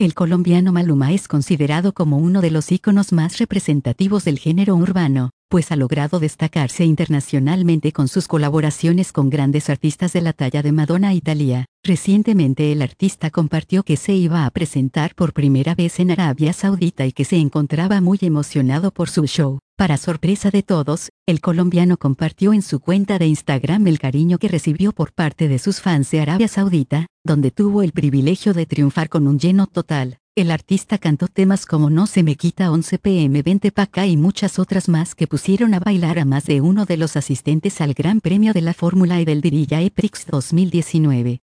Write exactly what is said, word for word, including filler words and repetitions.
El colombiano Maluma es considerado como uno de los íconos más representativos del género urbano, pues ha logrado destacarse internacionalmente con sus colaboraciones con grandes artistas de la talla de Madonna y Thalía. Recientemente el artista compartió que se iba a presentar por primera vez en Arabia Saudita y que se encontraba muy emocionado por su show. Para sorpresa de todos, el colombiano compartió en su cuenta de Instagram el cariño que recibió por parte de sus fans de Arabia Saudita, donde tuvo el privilegio de triunfar con un lleno total. El artista cantó temas como No se me quita, once pe eme, Vente pa' acá y muchas otras más que pusieron a bailar a más de uno de los asistentes al Gran Premio de la Fórmula E del Diriyah E Prix dos mil diecinueve.